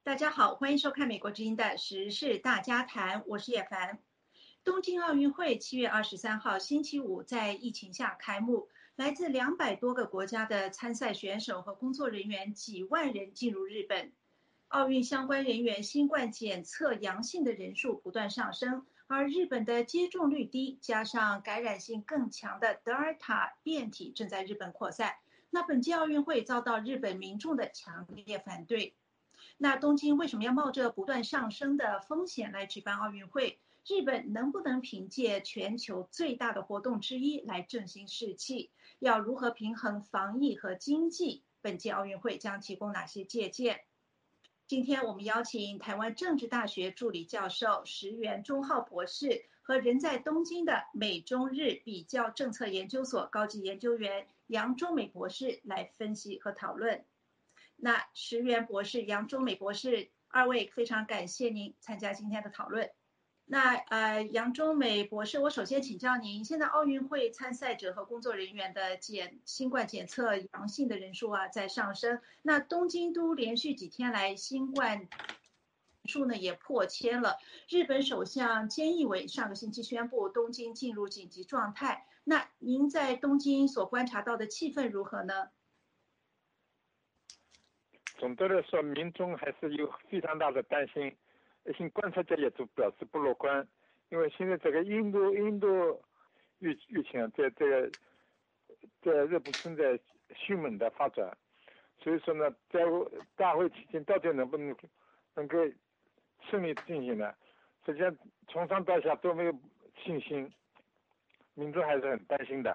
大家好，欢迎收看美国之音的时事大家谈，我是叶凡。东京奥运会7月23号星期五在疫情下开幕，来自200多个国家的参赛选手和工作人员几万人进入日本。奥运相关人员新冠检测阳性的人数不断上升，而日本的接种率低，加上感染性更强的德尔塔变体正在日本扩散，那本届奥运会遭到日本民众的强烈反对。那东京为什么要冒着不断上升的风险来举办奥运会？日本能不能凭借全球最大的活动之一来振兴士气？要如何平衡防疫和经济？本届奥运会将提供哪些借鉴？今天我们邀请台湾政治大学助理教授石原忠浩博士和人在东京的美中日比较政策研究所高级研究员杨忠美博士来分析和讨论。那石原博士、杨忠美博士二位非常感谢您参加今天的讨论。那杨忠美博士，我首先请教您，现在奥运会参赛者和工作人员的新冠检测阳性的人数在上升。那东京都连续几天来新冠人数呢也破千了。日本首相菅义伟上个星期宣布东京进入紧急状态。那您在东京所观察到的气氛如何呢？ 总的来说，民众还是有非常大的担心，一些观察家也都表示不乐观，因为现在这个印度疫情在日本正在迅猛的发展，所以说呢，在大会期间到底能不能够顺利进行呢？实际上从上到下都没有信心，民众还是很担心的。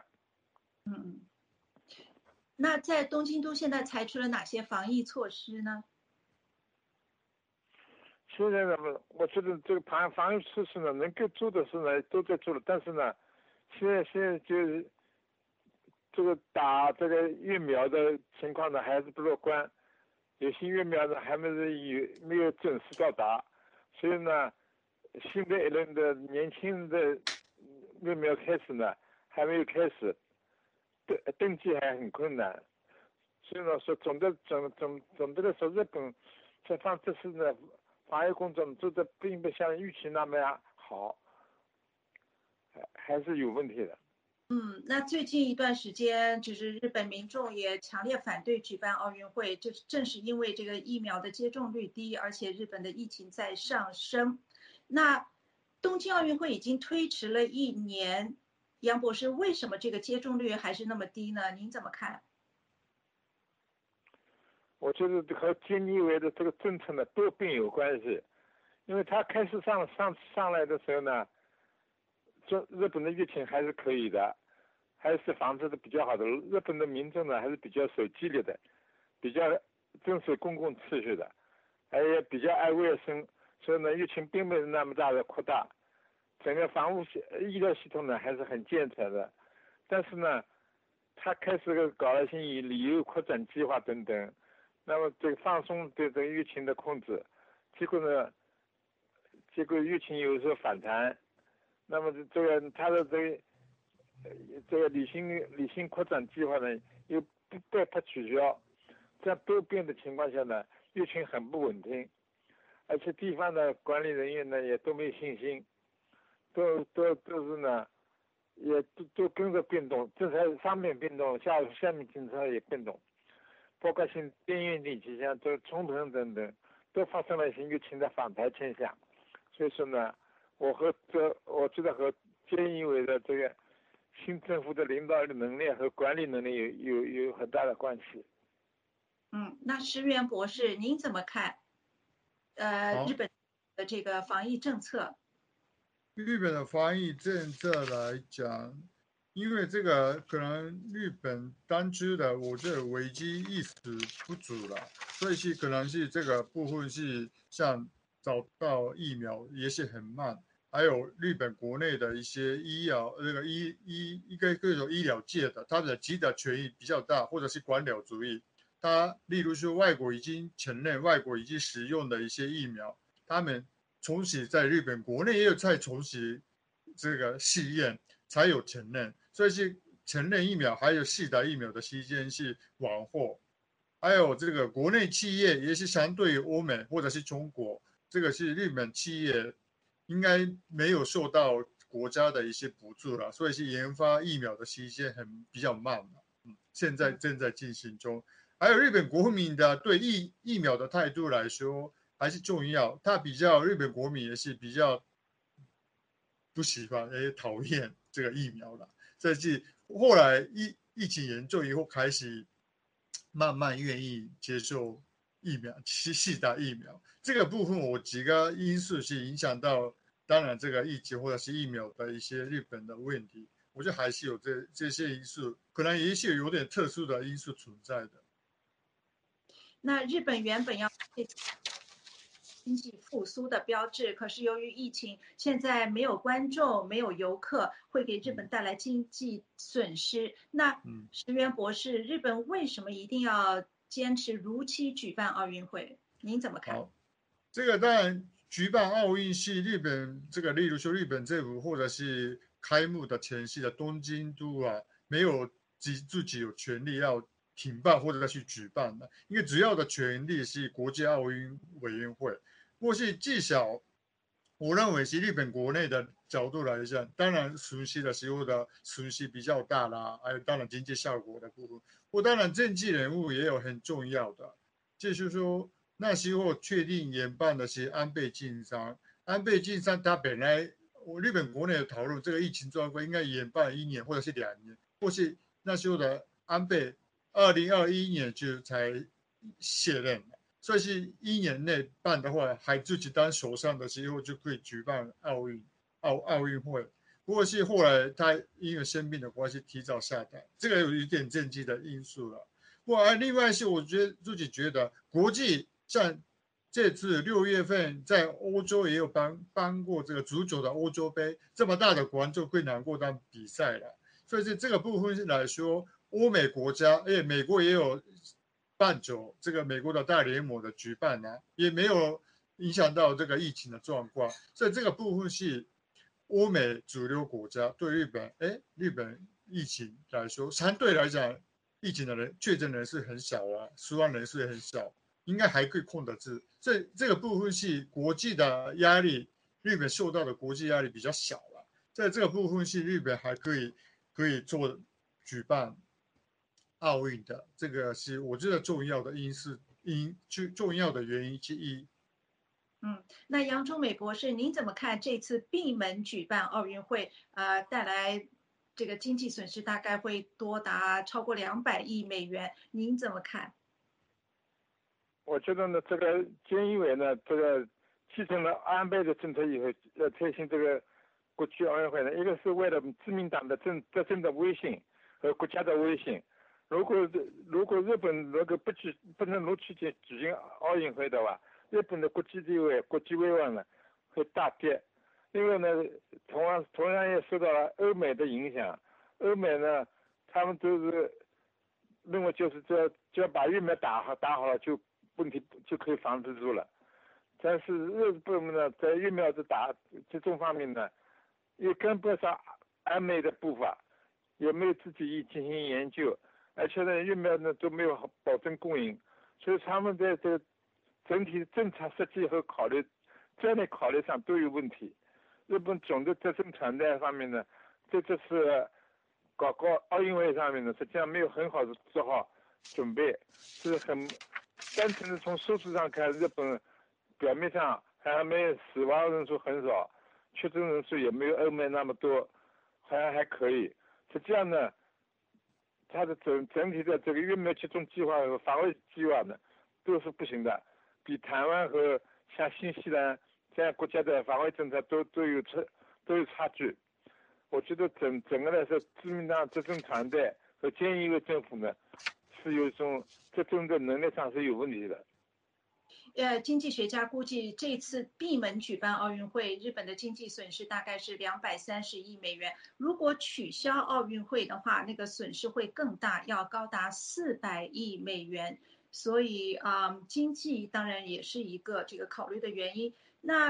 那在东京都现在采取了哪些防疫措施呢？ 现在呢，我觉得这个防疫措施呢，能够做的事呢都在做了，但是呢，现在就是这个打这个疫苗的情况呢还是不乐观，有些疫苗呢还没有准时到达，所以呢，新的一轮的年轻人的疫苗开始呢还没有开始。登记还很困难，所以呢说总的来说，日本这次呢防疫工作做的并不像预期那么样好，还是有问题的。 那最近一段时间，就是日本民众也强烈反对举办奥运会，这正是因为这个疫苗的接种率低，而且日本的疫情在上升。那东京奥运会已经推迟了1年，杨博士，为什么这个接种率还是那么低呢？您怎么看？ 我觉得和菅义伟的这个政策呢多病有关系，因为他开始上来的时候呢，日本的疫情还是可以的，还是防治的比较好的。日本的民众呢还是比较守纪律的，比较遵守公共秩序的，也比较爱卫生，所以呢疫情并没有那么大的扩大，整个医疗系统呢还是很健全的。但是呢，他开始搞了些旅游扩展计划等等，那么这个放松对这个疫情的控制，结果疫情有时候反弹，那么他的这个旅行扩展计划呢又被迫取消，这样多变的情况下呢，疫情很不稳定，而且地方的管理人员呢也都没有信心，都是呢也都跟着变动，政策上面变动，下面政策也变动，包括像边缘地区像这冲绳等等，都发生了一些疫情的反弹现象。所以说呢，我觉得和菅义伟的这个新政府的领导的能力和管理能力有很大的关系。 那石原博士，您怎么看？日本的这个防疫政策？ 日本的防疫政策来讲，因为这个可能日本当局的我这危机意识不足了，所以是可能是这个部分是像找到疫苗也是很慢，还有日本国内的一些医疗各种医疗界的，他们的极大权益比较大，或者是官僚主义。例如说外国已经承认外国已经使用的一些疫苗，他们重启在日本国内也有再重启这个试验才有承认，所以是承认疫苗还有试打疫苗的时间是往后。 还有这个国内企业也是相对于欧美或者是中国，这个是日本企业应该没有受到国家的一些补助了，所以是研发疫苗的期间比较慢嘛。现在正在进行中。还有日本国民的对疫苗的态度来说还是重要，他日本国民也是比较不喜欢也讨厌这个疫苗了。这是后来疫情严重以后开始慢慢愿意接受疫苗，去打疫苗。这个部分我几个因素是影响到，当然这个疫情或者是疫苗的一些日本的问题，我觉得还是有这些因素，可能也是有点特殊的因素存在的。 那日本原本要经济复苏的标志，可是由于疫情，现在没有观众，没有游客，会给日本带来经济损失。那石原博士，日本为什么一定要坚持如期举办奥运会？您怎么看？ 好，这个当然举办奥运是日本这个，例如说日本政府或者是开幕的前夕的东京都啊，没有自己有权利要停办或者再去举办的，因为主要的权利是国际奥运委员会。或是至少，我认为是日本国内的角度来讲，当然损失的时候的损失比较大啦，还有当然经济效果的部分，当然政治人物也有很重要的，就是说那时候确定研办的是安倍晋三，安倍晋三他本来日本国内的讨论，这个疫情状况应该研办1年或者是2年，或是那时候的安倍2021年就才卸任。所以是1年内办的话，还自己当首相的时候就可以举办奥运会。不过是后来他因为生病的关系提早下台，这个有一点政治的因素了。另外是我自己觉得国际像这次6月份在欧洲也有办过这个足球的欧洲杯，这么大的观众会难过当比赛了。所以是这个部分来说，欧美国家，美国也有办这个美国的大联盟的举办呢，也没有影响到这个疫情的状况，所以这个部分是欧美主流国家对日本疫情来说，相对来讲，疫情的确诊人是很少啊，死亡人数也很少，应该还可以控得住。所以这个部分是国际的压力，日本受到的国际压力比较小了，在这个部分是日本还可以做举办奥运的，这个是我觉得重要的重要的原因之一。 那杨忠美博士，您怎么看这次闭门举办奥运会，带来这个经济损失大概会多达超过200亿美元？您怎么看？ 我觉得呢，这个菅义伟呢，这个继承了安倍的政策以后，要推行这个国际奥运会呢，一个是为了自民党的执政的威信和国家的威信。如果日本不能如期举行奥运会的话，日本的国际地位、国际威望呢会大跌。因为呢，同样也受到了欧美的影响。欧美呢，他们都是认为就是只要把疫苗打好了，问题就可以防止住了。但是日本呢，在疫苗接种方面呢，也跟不上欧美的步伐，也没有自己进行研究，而且呢，疫苗呢都没有保证供应，所以他们在这个整体政策设计和战略考虑上都有问题。日本总的执政团队方面呢，这次搞奥运会上面呢，实际上没有很好的做好准备，是很单纯的从数字上看，日本表面上还没死亡人数很少，确诊人数也没有欧美那么多，好像还可以。实际上呢，它的整体的这个疫苗接种计划和防卫计划呢，都是不行的，比台湾和像新西兰这样国家的防卫政策都有差距。我觉得整个来说，自民党执政团队和菅义伟政府呢，是有一种执政的能力上是有问题的。 经济学家估计这次闭门举办奥运会，日本的经济损失大概是230亿美元。如果取消奥运会的话，那个损失会更大，要高达400亿美元。所以经济当然也是一个这个考虑的原因。那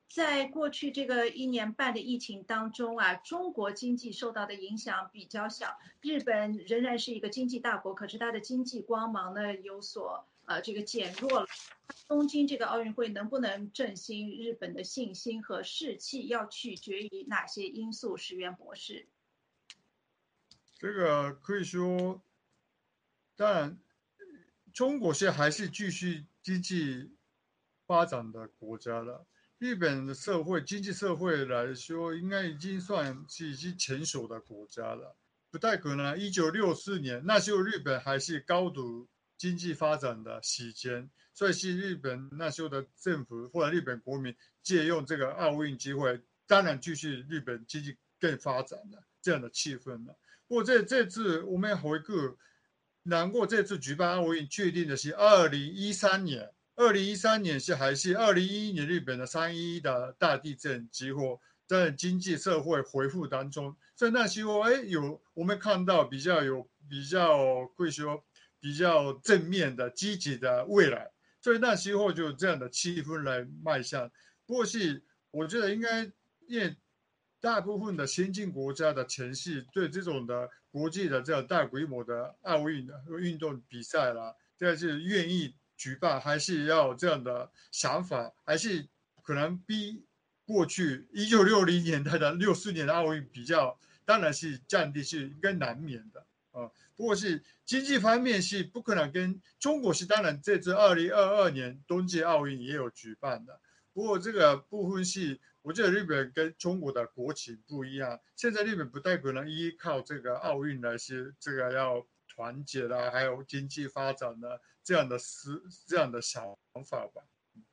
在过去这个1年半的疫情当中啊，中国经济受到的影响比较小。日本仍然是一个经济大国，可是它的经济光芒呢有所这个减弱了。东京这个奥运会能不能振兴日本的信心和士气，要取决于哪些因素？石原博士， 这个可以说，当然，中国现在还是继续经济发展的国家了。日本的社会经济社会来说，应该已经算是已经成熟的国家了，不太可能。1964年那时候，日本还是高度经济发展的期间，所以是日本那时候的政府或者日本国民借用这个奥运机会，当然继续日本经济更发展的这样的气氛了。不过这次我们回顾，难过这次举办奥运确定的是2013年。2013年是还是2011年日本的3.11的大地震之后，在经济社会恢复当中，所以那时候我们看到比较会说比较正面的积极的未来，所以那时候就这样的气氛来迈向。不过我觉得应该因为大部分的先进国家的城市对这种的国际的这样大规模的奥运运动比赛啦，这是愿意举办，还是要这样的想法，还是可能比过去1960年代的64年的奥运比较，当然是降低是应该难免的啊。不过是经济方面是不可能跟中国是当然这次2022年冬季奥运也有举办的，不过这个部分是我觉得日本跟中国的国情不一样，现在日本不太可能依靠这个奥运来是这个要团结啦，还有经济发展的这样的想法吧。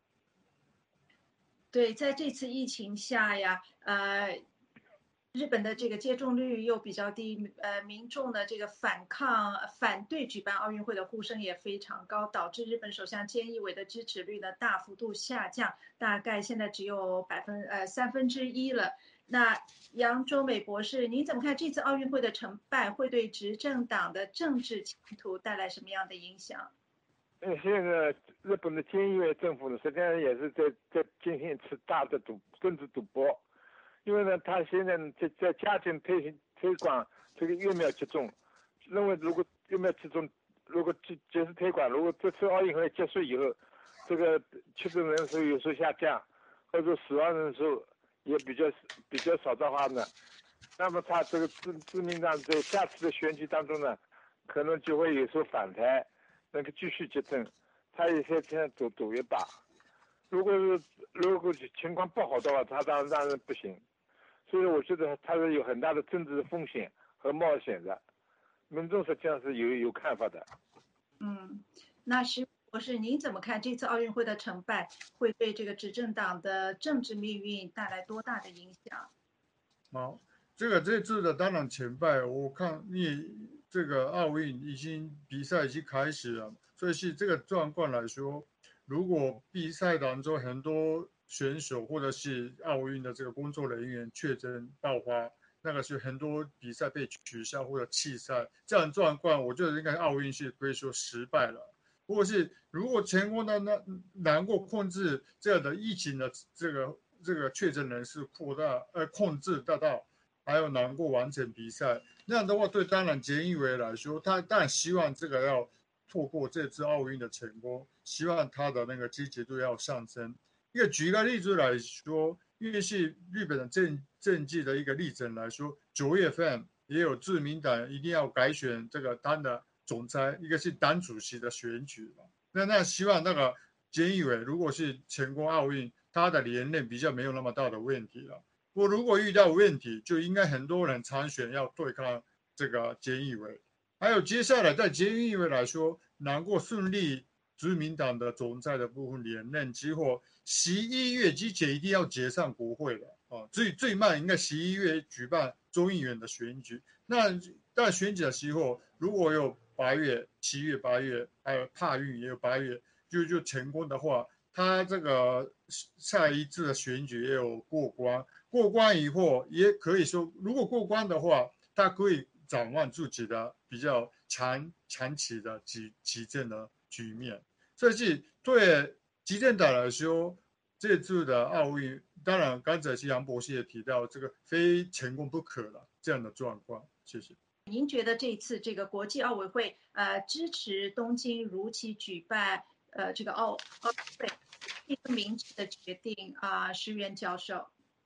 对，在这次疫情下呀，日本的这个接种率又比较低，民众的这个反对举办奥运会的呼声也非常高，导致日本首相菅义伟的支持率呢大幅度下降，大概现在只有1/3了。那杨忠美博士，您怎么看这次奥运会的成败会对执政党的政治前途带来什么样的影响？ 现在日本的菅义伟政府呢，实际上也是在进行一次大的政治赌博，因为呢，他现在在加紧推广这个疫苗接种，认为如果疫苗接种如果结束推广，如果这次奥运会结束以后，这个确诊人数有所下降，或者死亡人数也比较少的话呢，那么他这个自民党在下次的选举当中呢，可能就会有所反弹。能够继续接种，他也现在赌一把。如果情况不好的话，他当然不行。所以我觉得他是有很大的政治风险和冒险的。民众实际上是有看法的。 那石博士，您怎么看这次奥运会的成败会对这个执政党的政治命运带来多大的影响？ 好，这次的当然前败，我看这个奥运比赛已经开始了，所以是这个状况来说，如果比赛当中很多选手或者是奥运的这个工作人员确诊爆发，那个是很多比赛被取消或者弃赛，这样状况，我觉得应该奥运是可以说失败了。或者是如果成功的能够控制这样的疫情的这个确诊人数控制得到，还有能够完成比赛，那样的话，对当然菅义伟来说，他当然希望这个要透过这次奥运的成功，希望他的那个积极度要上升。举个例子来说，因为是日本的政治的一个例证来说，9月份也有自民党一定要改选这个党的总裁，一个是党主席的选举嘛。那希望那个菅义伟如果是成功奥运，他的连任比较没有那么大的问题了。我如果遇到问题，就应该很多人参选要对抗这个菅义伟。还有接下来在菅义伟来说，能够顺利自民党的总裁的部分连任之后，11月之前一定要解散国会了啊！最慢应该11月举办众议员的选举。那在选举的时候，如果有8月、7月、8月，还有帕运也有8月，就成功的话，他这个下一次的选举也有过关。过关以后，也可以说，如果过关的话，他可以展望自己的比较长期的执政的局面。所以是对执政党来说， 这次的奥运，当然刚才是杨博士也提到，这个非成功不可了这样的状况。谢谢。 您觉得这一次这个国际奥委会支持东京如期举办这个奥运会，一个明智的决定石原教授？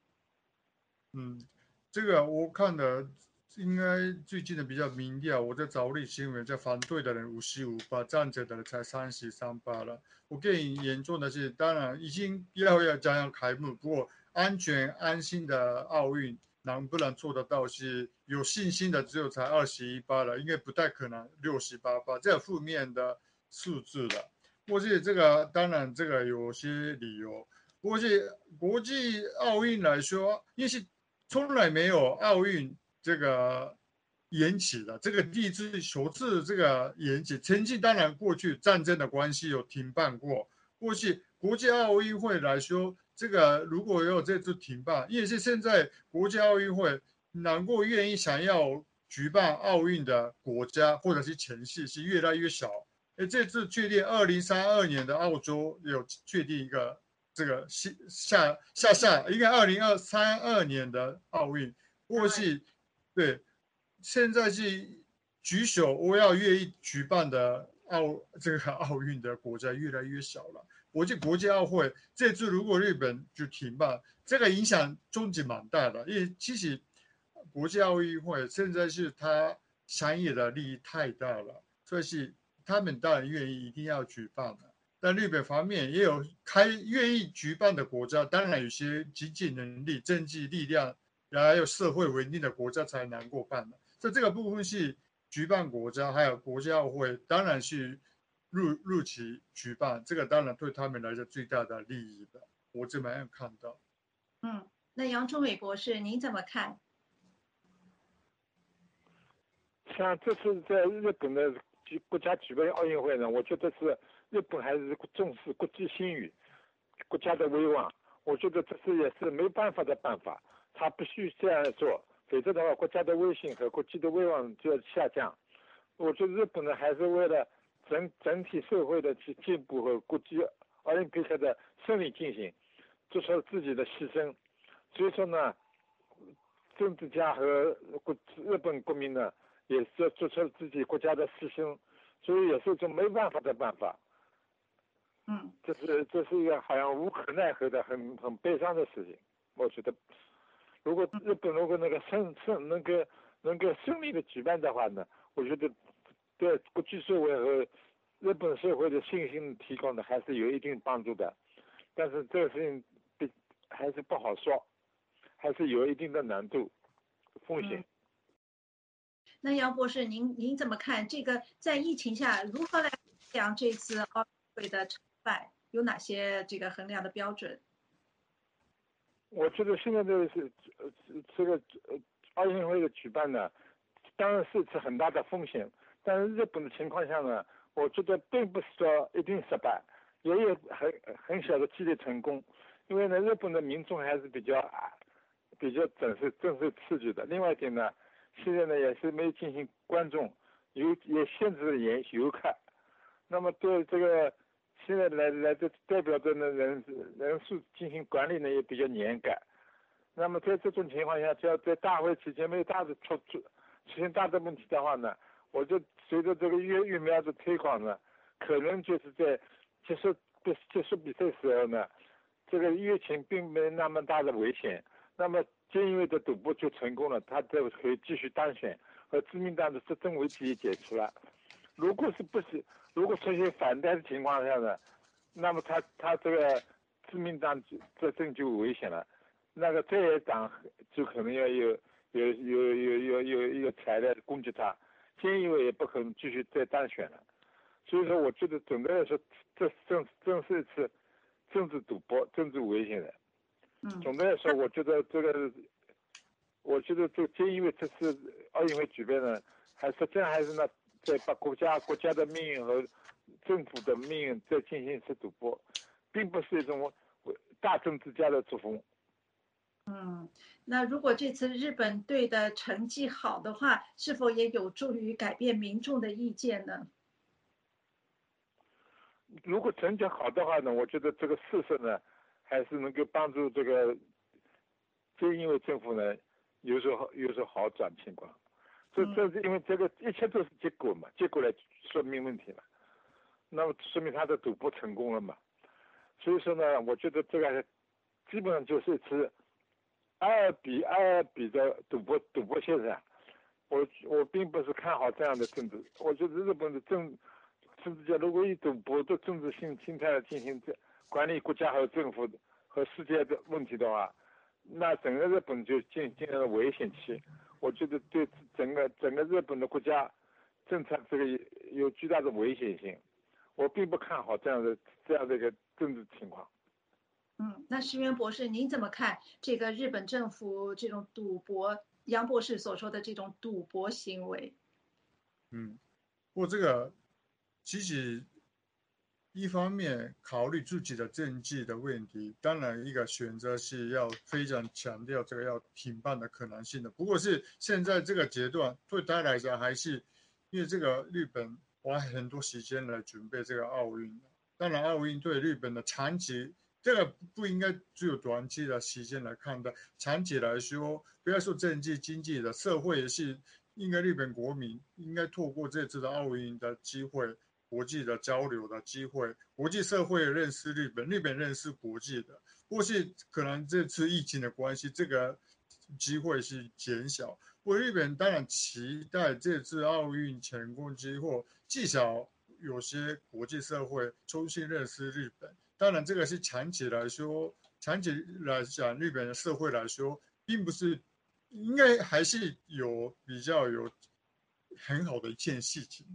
这个我看的应该最近的比较明调。我在找历新闻，在反对的人55%，赞成的人才33%了。我更严重的是，当然已经要将要开幕，不过安全安心的奥运能不能做得到，是有信心的只有才21%了，应该不太可能68%，这负面的数字了。过去这个当然这个有些理由，过去国际奥运来说，因为是从来没有奥运这个延期的，这个第一次首次这个延期。曾经当然过去战争的关系有停办过，过去国际奥运会来说，这个如果有这次停办，因为是现在国际奥运会能够愿意想要举办奥运的国家或者是城市是越来越少。这次确定2032年的澳洲有确定一个这个应该2032年的奥运，或是对，现在是举手我要愿意举办的这个奥运的国家越来越少了。国际奥会这次如果日本就停办，这个影响终极蛮大的，因为其实国际奥运会现在是它商业的利益太大了，所以是他们当然愿意一定要举办的。但日本方面也有愿意举办的国家，当然有些经济能力、政治力量，还有社会稳定的国家才能够办的。所以这个部分是举办国家还有国际奥会，当然是入期举办，这个当然对他们来说最大的利益的。我这么样看到。 那杨忠伟博士您怎么看？ 像这次在日本的国家举办奥运会呢，我觉得是日本还是重视国际信誉、国家的威望。我觉得这是也是没办法的办法，他必须这样做，否则的话，国家的威信和国际的威望就要下降。我觉得日本呢，还是为了整体社会的进步和国际奥林匹克的顺利进行，做出了自己的牺牲。所以说呢，政治家和日本国民呢，也是做出了自己国家的牺牲，所以也是一种没办法的办法。这是一个好像无可奈何的很悲伤的事情。我觉得，如果日本那个能够顺利的举办的话呢，我觉得对国际社会和日本社会的信心提高呢，还是有一定帮助的。但是这个事情还是不好说，还是有一定的难度、风险。 那杨博士，您怎么看这个在疫情下如何来衡量这次奥运会的成败？有哪些这个衡量的标准？ 我觉得现在这个奥运会的举办呢，当然是很大的风险，但是日本的情况下呢，我觉得并不是说一定失败，也有很小的几率成功，因为呢，日本的民众还是比较正受刺激的。另外一点呢，现在呢也是没有进行观众，也限制了游客，那么对这个现在来的代表着呢人数进行管理呢也比较严格。那么在这种情况下，只要在大会期间没有出现大的问题的话呢，我就随着这个疫苗的推广呢，可能就是在结束比赛时候呢，这个疫情并没那么大的危险。那么菅义伟的赌博就成功了，他就可以继续当选，和自民党的执政危机也解除了。如果出现反对的情况下呢，那么他这个自民党执政就危险了，那个在野党就可能要有一个材料攻击他，菅义伟也不可能继续再当选了。所以说，我觉得总的来说，这正是一次政治赌博、政治危险的。总的来说，我觉得这个菅义伟这次奥运会举办呢，实际上还是呢，在把国家的命运和政府的命运再进行一次赌博，并不是一种大政治家的作风。 那如果这次日本队的成绩好的话，是否也有助于改变民众的意见呢？ 如果成绩好的话呢，我觉得这个事实呢， 还是能够帮助这个正因为政府呢有时候好转情况。这是因为这个一切都是结果嘛，结果来说明问题了，那么说明他的赌博成功了嘛。所以说呢，我觉得这个基本上就是一次2-2比的赌博现象。我并不是看好这样的政治，我觉得日本的政治家如果以赌博的政治心态来进行管理国家和政府和世界的问题的话，那整个日本就进入了危险期。我觉得对整个日本的国家政策这个有巨大的危险性，我并不看好这样的一个政治情况。 那石原博士，您怎么看这个日本政府这种赌博，杨博士所说的这种赌博行为？ 不过这个其实一方面考虑自己的政绩的问题，当然一个选择是要非常强调这个要停办的可能性的。不过是现在这个阶段对他来讲，还是因为这个日本花很多时间来准备这个奥运，当然奥运对日本的长期，这个不应该只有短期的时间来看待，长期来说，不要说政治经济的，社会也是应该日本国民应该透过这次的奥运的机会。国际的交流的机会，国际社会认识日本，日本认识国际的，或是可能这次疫情的关系，这个机会是减小。我日本当然期待这次奥运成功之后，至少有些国际社会重新认识日本。当然，这个是长期来说，长期来讲，日本的社会来说，并不是应该还是比较有很好的一件事情。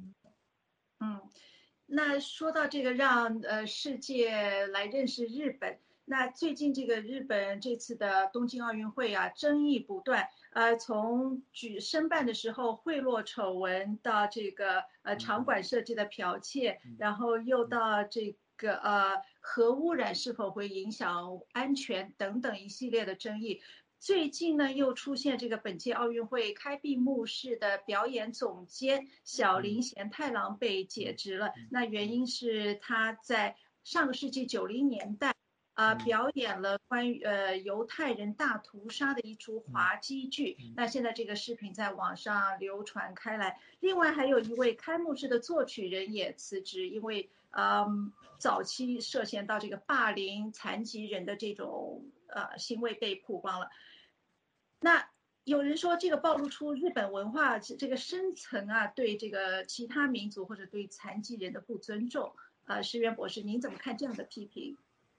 那说到这个让世界来认识日本，那最近这个日本这次的东京奥运会啊，争议不断，从申办的时候贿赂丑闻到这个场馆设计的剽窃，然后又到这个核污染是否会影响安全等等一系列的争议。最近呢，又出现这个本届奥运会开闭幕式的表演总监小林贤太郎被解职了。那原因是他在上个世纪90年代表演了关于犹太人大屠杀的一出滑稽剧。那现在这个视频在网上流传开来。另外还有一位开幕式的作曲人也辞职，因为早期涉嫌到这个霸凌残疾人的这种行为被曝光了。那有人说这个暴露出日本文化这个深层对这个其他民族或者对残疾人的不尊重。石原博士，您怎么看这样的批评？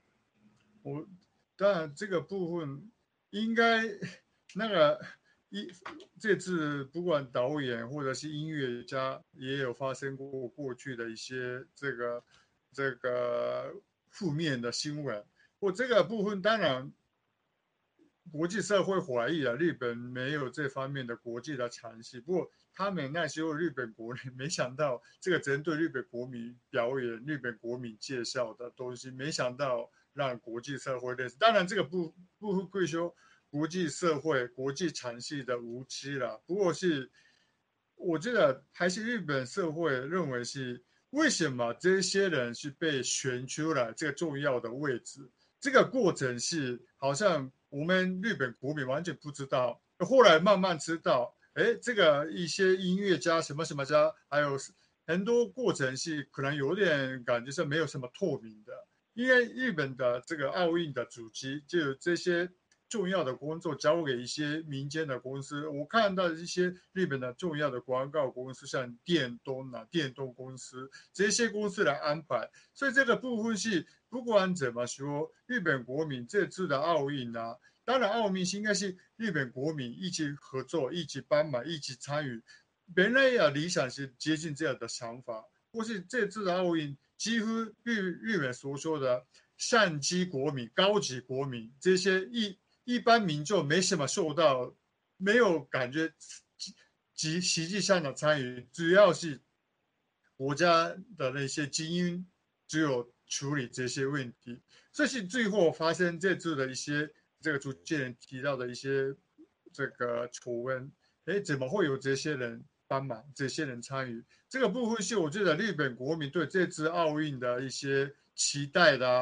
当然这个部分应该那个这次不管导演或者是音乐家也有发生过去的一些这个负面的新闻，这个部分当然。国际社会怀疑日本没有这方面的国际的尝试，不过他们那时候日本国民没想到这个针对日本国民表演、日本国民介绍的东西，没想到让国际社会认识。当然，这个不会说国际社会、国际尝试的无知了，不过是我觉得还是日本社会认为是为什么这些人是被选出来这个重要的位置，这个过程是好像。我们日本国民完全不知道，后来慢慢知道，这个一些音乐家什么什么家，还有很多过程是可能有点感觉是没有什么透明的，因为日本的这个奥运的主机就这些重要的工作交给一些民间的公司，我看到一些日本的重要的广告公司，像电动公司这些公司来安排，所以这个部分是。不管怎么说，日本国民这次的奥运当然奥运应该是日本国民一起合作、一起帮忙、一起参与。本来理想是接近这样的想法，或是这次的奥运几乎日本所说的上级国民、高级国民这些一般民众没什么受到，没有感觉实际上的参与，主要是国家的那些精英只有。处理这些问题，这是最后发生这次的一些这个主持人提到的一些这个丑闻，怎么会有这些人帮忙，这些人参与？这个部分是我觉得日本国民对这次奥运的一些期待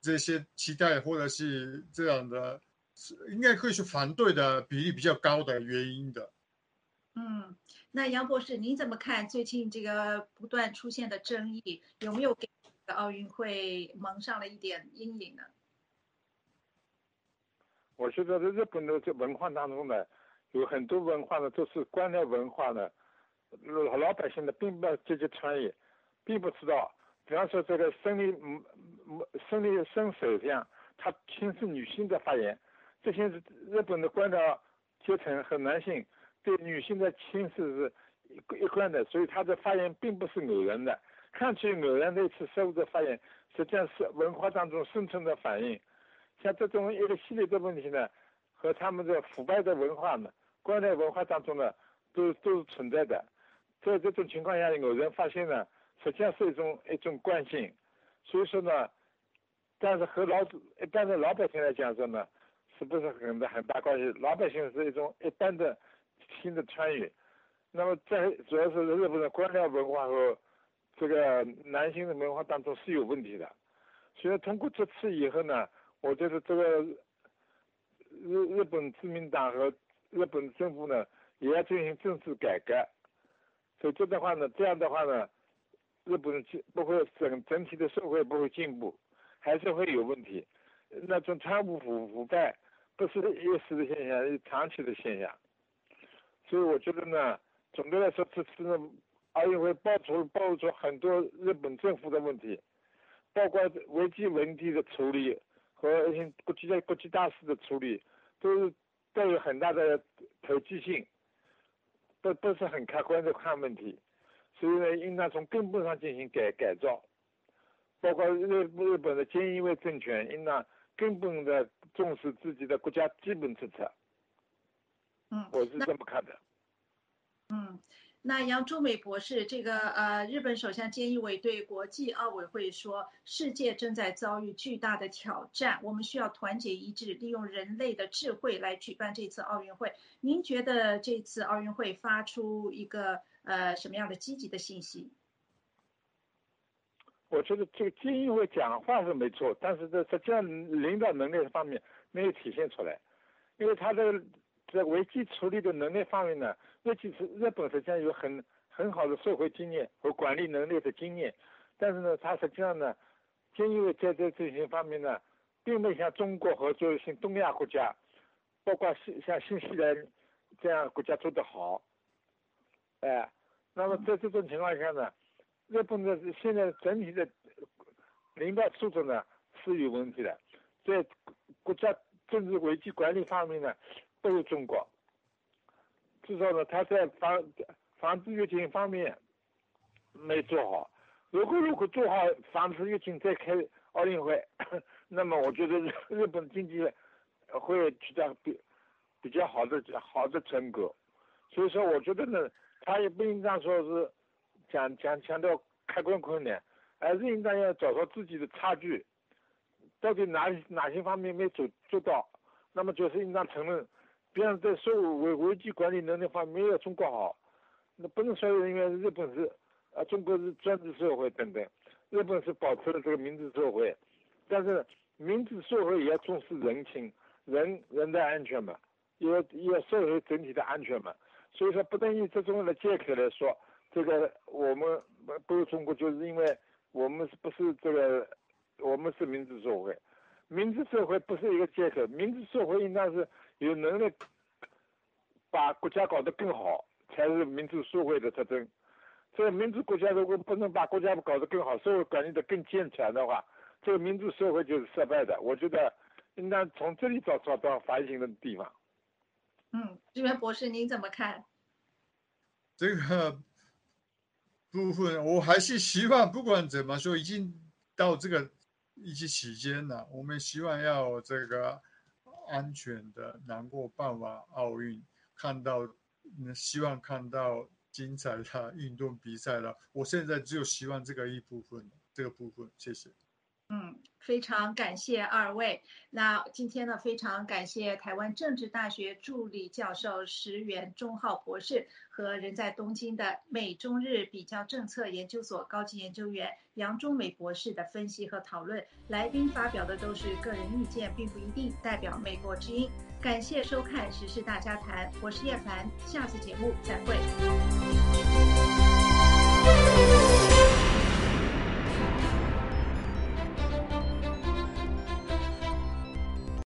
这些期待或者是这样的，应该会是反对的比例比较高的原因的。 嗯，那杨博士，您怎么看最近这个不断出现的争议，有没有给奥运会蒙上了一点阴影呢？ 我觉得在日本的这文化当中呢，有很多文化呢都是官僚文化呢，老百姓呢并不积极参与，并不知道。比方说这个生首相，他轻视女性的发言，这些日本的官僚阶层和男性对女性的轻视是一贯的，所以他的发言并不是偶然的，看起偶然的一次失误的发言，实际上是文化当中深层的反应。像这种一个系列的问题呢，和他们的腐败的文化呢，官僚文化当中呢，都是存在的。在这种情况下，有人发现呢，实际上是一种惯性。所以说呢，但是和一般的老百姓来讲说呢，是不是很大关系？老百姓是一种一般的新的参与。那么在主要是日本的官僚文化和这个男性的文化当中是有问题的。所以通过这次以后呢，我觉得这个日本自民党和日本政府呢，也要进行政治改革。所以这样的话呢，日本不会整体的社会不会进步，还是会有问题。那种贪污腐败不是一时的现象，是长期的现象。所以我觉得呢，总的来说，这次呢奥运会暴露出很多日本政府的问题，包括危机问题的处理和一些国际大事的处理，都有很大的投机性，不是很客观的看问题。所以呢，应当从根本上进行改造，包括日本的菅义伟政权应当根本的重视自己的国家基本政策。我是这么看的。 那杨朱美博士，这个日本首相菅义伟对国际奥委会说，世界正在遭遇巨大的挑战，我们需要团结一致，利用人类的智慧来举办这次奥运会。您觉得这次奥运会发出一个什么样的积极的信息？ 我觉得这个菅义伟讲话是没错，但是实际上领导能力方面没有体现出来，因为他的在危机处理的能力方面呢，日本实际上有很好的社会经验和管理能力的经验，但是呢，他实际上呢，菅义伟在这些方面呢，并没像中国和一些东亚国家，包括像新西兰这样国家做得好。那么在这种情况下呢，日本的现在整体的领导素质呢是有问题的，在国家政治危机管理方面呢，不如中国。至少呢，他在防止疫情方面没做好。如果做好防止疫情再开奥运会，那么我觉得日本经济会取得比较好的成果。所以说，我觉得呢，他也不应当说是强调开关困难，而是应当要找到自己的差距，到底哪些方面没做到，那么就是应当承认。比方在危机管理能力方面没有中国好，那不能说因为日本是中国是专制社会等等，日本是保持了这个民主社会，但是民主社会也要重视人情，人的安全嘛，也要社会整体的安全嘛。所以说不能以这种的借口来说，这个我们不如中国，就是因为我们不是我们是民主社会。民主社会不是一个借口，民主社会应当是有能力把国家搞得更好，才是民主社会的特征。这个民主国家如果不能把国家搞得更好，社会管理得更健全的话，这个民主社会就是失败的。我觉得应当从这里找到反省的地方。 志源博士，您怎么看？ 这个部分我还是希望，不管怎么说，已经到这个疫情期间了，我们希望要这个安全的能够办完奥运，希望看到精彩的运动比赛了。我现在只有希望这个部分，谢谢。 非常感谢二位。那今天呢，非常感谢台湾政治大学助理教授石原忠浩博士和人在东京的美中日比较政策研究所高级研究员杨忠美博士的分析和讨论。来宾发表的都是个人意见，并不一定代表美国之音。感谢收看《时事大家谈》，我是叶凡，下次节目再会。